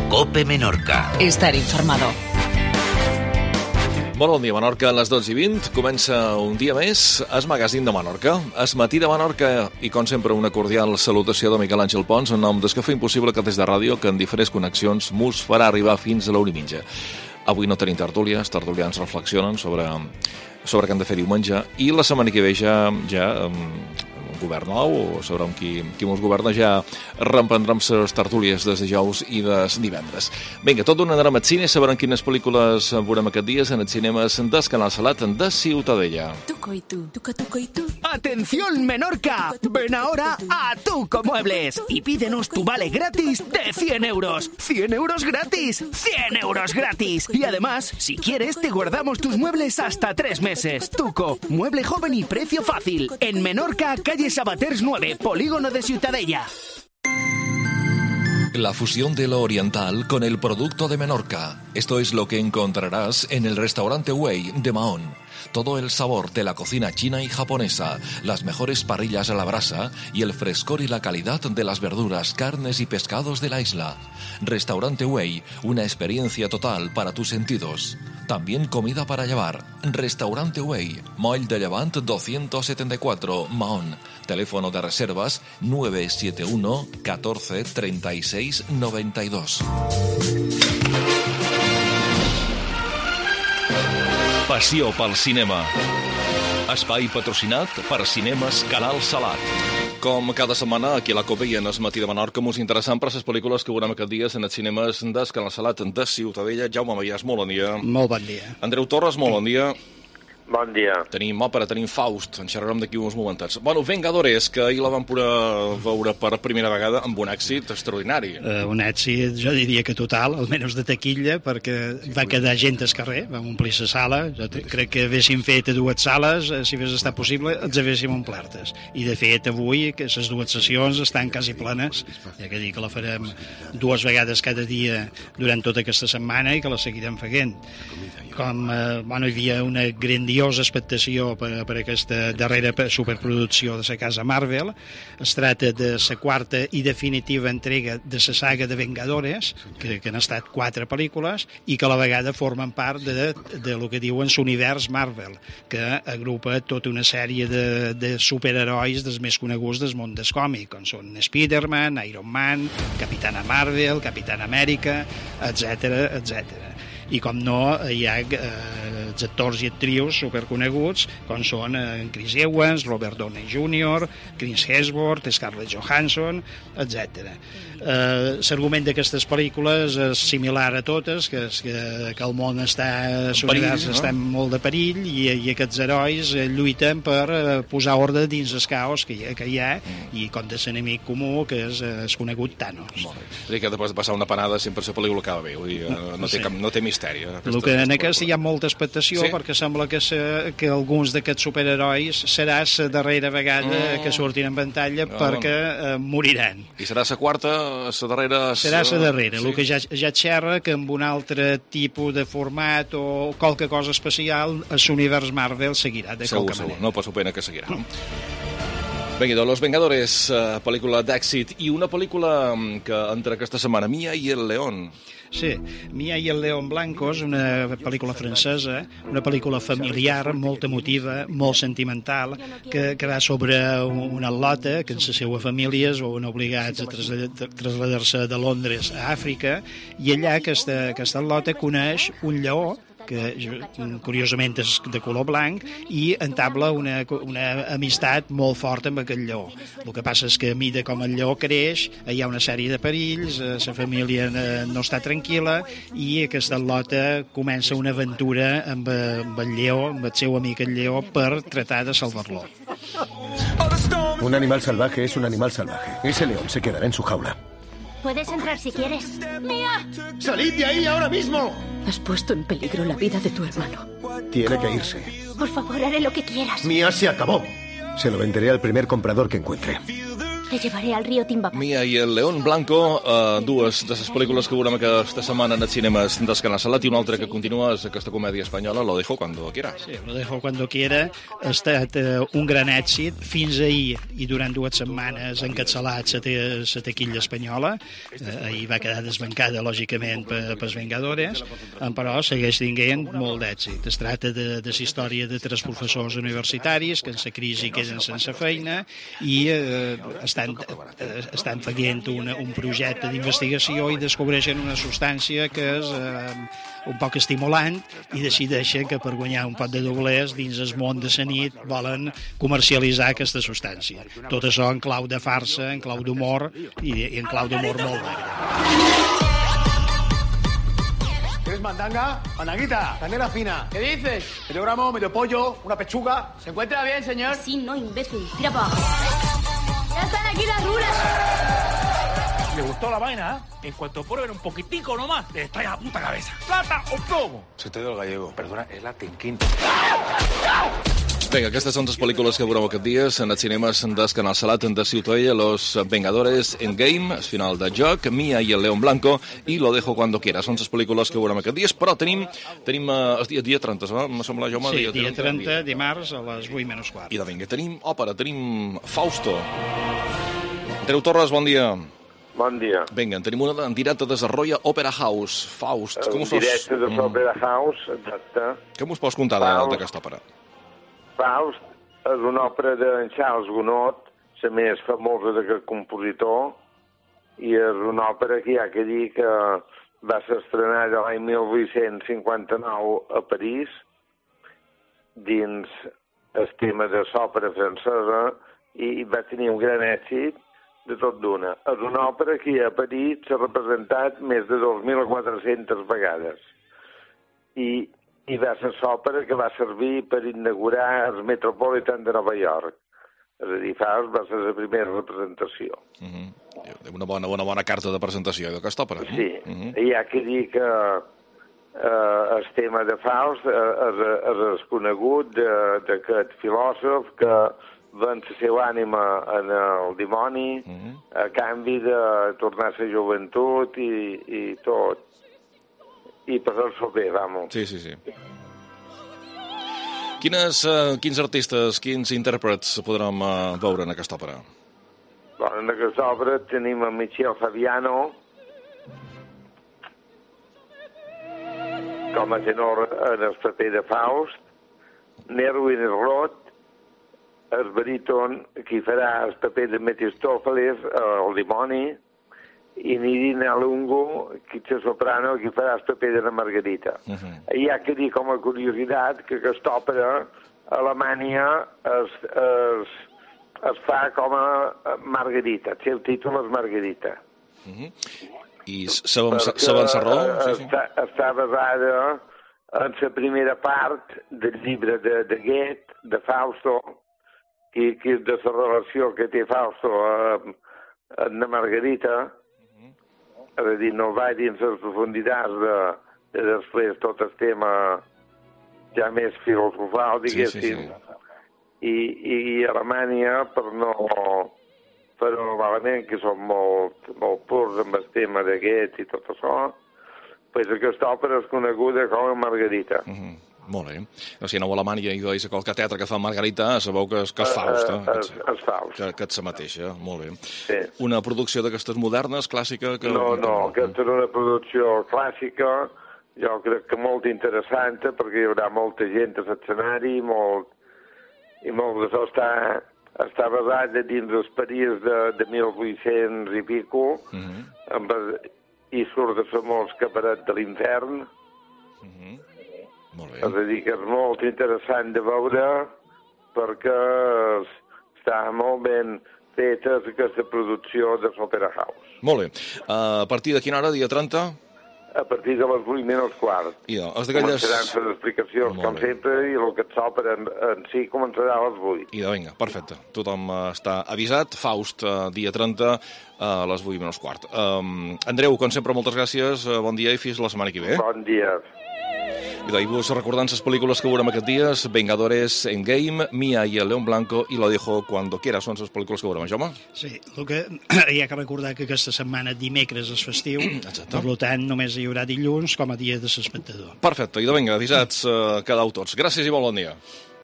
COPE Menorca. Estar informado. Molt bon dia, Menorca. A les 12:20 comença un dia més Es Magazín de Menorca, Es Matí de Menorca, i com sempre una cordial salutació de Miquel Àngel Pons en nom des que fa impossible que des de ràdio, que en diferents connexions mos farà arribar fins a l'1:30. Avui no tenim tertúlies, tertulians reflexionen sobre què han de fer diumenge, i la setmana que ve ja un govern nou, o sobre qui mos governa, ja reemprendrem les tertúlies des de dijous i des divendres. Vinga, tot d'una anarem al cine, sabrem quines pel·lícules veurem aquests dies en els cinemes del Canal Salat de Ciutadella. Tuco y tú, tuco y tú. ¡Atención, Menorca! Ven ahora a Tuco Muebles y pídenos tu vale gratis de 100 euros. ¡100 euros gratis! ¡100 euros gratis! Y además, si quieres, te guardamos tus muebles hasta 3 meses. Tuco, mueble joven y precio fácil. En Menorca, calle Sabaters 9, Polígono de Ciutadella. La fusión de lo oriental con el producto de Menorca. Esto es lo que encontrarás en el restaurante Wei de Mahón. Todo el sabor de la cocina china y japonesa, las mejores parrillas a la brasa y el frescor y la calidad de las verduras, carnes y pescados de la isla. Restaurante Wei, una experiencia total para tus sentidos. También comida para llevar. Restaurante Wei, Moll de Llevant 274, Mahón. Teléfono de reservas 971 14 36 92. Passió pel cinema. Espai patrocinat per Cinemes Canal Salat. Com cada setmana, aquí a la COPE i en Es Matí de Menorca, mos interessant per les pel·lícules que veurem aquests dies en els cinemes del Canal Salat de Ciutadella. Jaume Maiàs, molt bon dia. Molt bon dia. Andreu Torres, molt bon dia. Bon dia. Tenim òpera, tenim Faust, en xerrarem d'aquí uns momentats. Bueno, Vengadores, que ahir la vam poder veure per primera vegada amb un èxit extraordinari. Un èxit, jo diria que total, almenys de taquilla, perquè va quedar gent al carrer, vam omplir la sala. Jo crec que haguéssim fet a 2 sales, si hagués estat possible, els haguéssim omplertes. I de fet, avui, que les 2 sessions estan quasi plenes, ja que dic que la farem 2 vegades cada dia durant tota aquesta setmana i que la seguirem fent. Com hi havia una grandiosa expectació per aquesta darrera superproducció de la casa Marvel. Es tracta de la quarta i definitiva entrega de la saga de Vengadores, que han estat 4 pel·lícules i que a la vegada formen part de lo que diuen l'univers Marvel, que agrupa tota una sèrie de superherois dels més coneguts del món del còmic, com són Spider-Man, Iron Man, Capitana Marvel, Capitana Amèrica, etc. I com no, hi ha els actors i actrius superconeguts com són Chris Evans, Robert Downey Jr., Chris Hemsworth, Scarlett Johansson, etc. L'argument d'aquestes pel·lícules és similar a totes, que el món l'univers està en molt de perill i aquests herois lluiten per posar ordre dins el caos que hi ha i contra l'enemic comú, que és el conegut Thanos. Molt bé. És a dir, que després de passar una panada sempre la pel·lícula acaba bé, vull dir, no té misteri. El que en aquest hi ha molta expectació, perquè sembla que alguns d'aquests superherois serà la darrera vegada que surtin en pantalla, perquè moriran. I serà la quarta, la darrera... Serà la darrera. El que ja xerra que amb un altre tipus de format o qualque cosa especial l'univers Marvel seguirà de qualque manera. No poso pena que seguirà. Vinga, Los Vengadores, pel·lícula d'èxit, i una pel·lícula que entra aquesta setmana, Mia y el León. Sí, Mia y el León Blanco és una pel·lícula francesa, una pel·lícula familiar, molt emotiva, molt sentimental, que va sobre una al·lota que en la seva família es veuen obligats a traslladar-se de Londres a Àfrica, i allà aquesta al·lota coneix un lleó que curiosament és de color blanc, i entabla una amistat molt forta amb aquest lleó. El que passa és que a mida com el lleó creix, hi ha una sèrie de perills, la família no està tranquil·la, i aquesta al·lota comença una aventura amb el lleó, amb el seu amic el lleó, per tratar de salvar-lo. Un animal salvaje es un animal salvaje. Ese león se quedará en su jaula. Puedes entrar si quieres. ¡Mía! ¡Salid de ahí ahora mismo! Has puesto en peligro la vida de tu hermano. Tiene que irse. Por favor, haré lo que quieras. Mía, se acabó. Se lo venderé al primer comprador que encuentre. Te llevaré al río Timbapá. Mia i el León Blanco, dues de les pel·lícules que veurem aquesta setmana en els cinemes del Canal Salat, i una altra que continua és aquesta comèdia espanyola, Lo dejo cuando quiera. Sí, Lo dejo cuando quiera ha estat un gran èxit. Fins ahir i durant 2 setmanes ha encapçalat la taquilla espanyola. Ahir va quedar desbancada, lògicament, per els Vengadores, però segueix tinguent molt d'èxit. Es tracta de la història de 3 professors universitaris que en la crisi queden sense feina i estan fent un projecte d'investigació i descobreixen una substància que és un poc estimulant i decideixen que per guanyar un pot de doblers dins el món de la nit volen comercialitzar aquesta substància. Tot això en clau de farsa, en clau d'humor i en clau d'humor molt negre. ¿Quieres mandanga? Mandanguita, canela fina. ¿Qué dices? Medio gramo, medio pollo, una pechuga. ¿Se encuentra bien, señor? Sí, no, imbécil. Tira para abajo. ¡Ya están aquí las rulas! ¿Le gustó la vaina? En cuanto prueben un poquitico nomás, te estalla la puta cabeza. ¿Plata o plomo? Se te dio el gallego. Perdona, es la Tinquín. Vinga, aquestes són les pel·lícules que veurem aquests dies en els cinemes del Canal Salat de Ciutadella, Los Vengadores Endgame, el final de joc, Mia i el León Blanco i Lo dejo cuando quiera. Són les pel·lícules que veurem aquests dies, però tenim el dia 30, me sembla, Jaume? Sí, dia 30, dimarts a les 8:15. I de vinga, tenim òpera, tenim Fausto. Andreu Torres, bon dia. Bon dia. Vinga, tenim una en directe de Desarrolla Opera House. Faust, com us pots... Directe de Opera House, exacte. Què m'us pots contar d'aquesta òpera? Faust és una òpera d'en Charles Gounod, la més famosa d'aquest compositor, i és una òpera que hi ha que dir que va ser estrenada l'any 1859 a París, dins el tema de l'òpera francesa, i va tenir un gran èxit de tot d'una. És una òpera que a París s'ha representat més de 2.400 vegades. I va ser l'òpera que va servir per inaugurar el Metropolitan de Nova York. És a dir, Faust va ser la primera representació. Una bona carta de presentació d'aquesta òpera. Sí, hi ha que dir que el tema de Faust és conegut d'aquest filòsof que ven la seva ànima en el dimoni a canvi de tornar a la joventut i tot. I passar-s'ho bé, vamos. Sí. Quins artistes, quins intèrprets podrem veure en aquesta òpera? En aquesta òpera tenim en Michel Fabiano com a tenor en el paper de Faust, Nerwin Roth, el baríton que farà el paper de Mefistófeles, el dimoni, i Nirina Lungo, que és la soprano, que farà el paper de la Margarita. Hi ha que dir com a curiositat que aquesta òpera a Alemanya es fa com a Margarita. El seu títol és Margarita. I sabem la raó? Està basada en la primera part del llibre de Goethe, de Fausto, que és de la relació que té Fausto amb la Margarita. És a dir, no va dins les profunditats de després tot el tema ja més filosofal, diguéssim. I Alemanya, però malament, que són molt purs amb el tema de Goethe i tot això, doncs aquesta òpera és coneguda com a Margarita. Molt bé. Si aneu a Alemanya i veus qualque teatre que fa Margarita, sabeu que és Faust. És Faust. Que és la mateixa, molt bé. Una producció d'aquestes modernes, clàssica? No, aquesta és una producció clàssica, jo crec que molt interessant, perquè hi haurà molta gent a l'escenari, i molt d'això està basat dins els París de 1800 i pico, i surt de famós Cabaret de l'Infern. És a dir, que és molt interessant de veure perquè està molt ben feta aquesta producció de l'Opera House. Molt bé. A partir de quina hora, dia 30? A partir de les 8:15. Començaran les explicacions, com sempre, i el que s'òpera en si començarà a les 8. I vinga, perfecte. Tothom està avisat. Faust, dia 30, a les 8:15. Andreu, com sempre, moltes gràcies, bon dia i fins la setmana que ve. Bon dia. I d'ahir-vos recordant les pel·lícules que veurem aquests dies, Vengadores Endgame, Mia i el León Blanco i Lo dejo cuando quiera, són les pel·lícules que veurem, Jaume? Sí, el que hi ha que recordar que aquesta setmana dimecres és festiu, per tant només hi haurà dilluns com a dia de l'espectador. Perfecte, i de vinga, avisats quedau tots. Gràcies i molt bon dia.